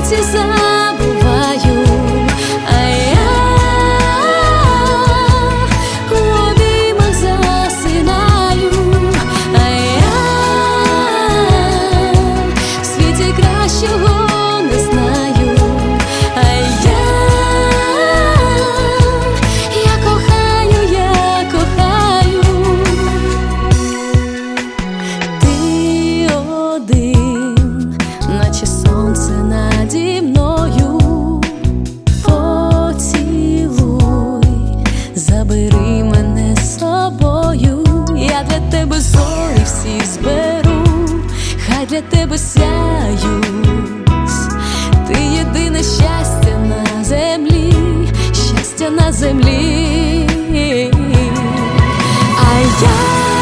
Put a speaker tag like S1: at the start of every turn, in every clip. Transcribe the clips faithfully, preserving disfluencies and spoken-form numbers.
S1: світі забуваю, а я у обіймах засинаю, а я в світі кращого не знаю, а я, я кохаю, я кохаю. Ти один, наче сонце наді мною. Поцілуй, забери мене з собою. Я для тебе зорі всі зберу, хай для тебе сяють. Ти єдине щастя на землі, щастя на землі. А я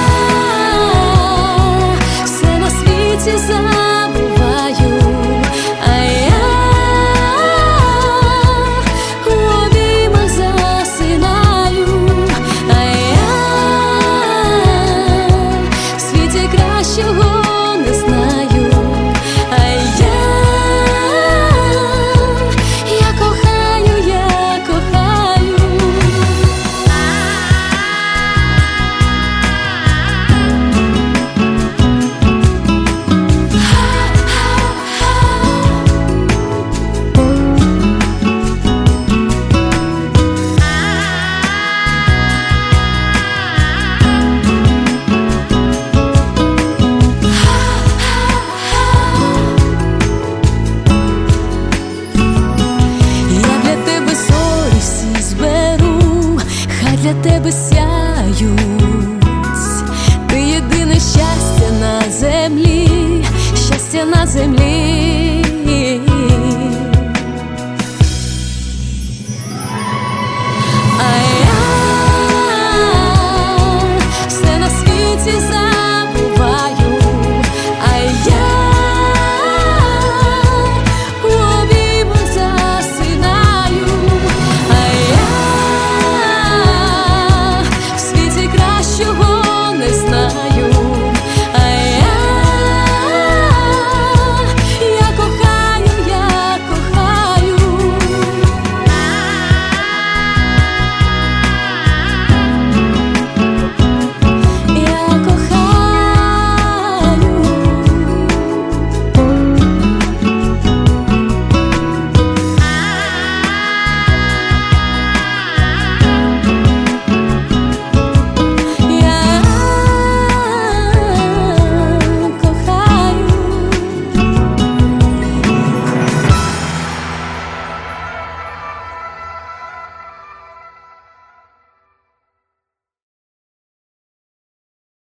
S1: все на світі забуваю, а я у обіймах засинаю, а я в світі кращого не знаю, а я, я кохаю, я кохаю. Для тебе сяють, ти єдине щастя на землі, щастя на землі.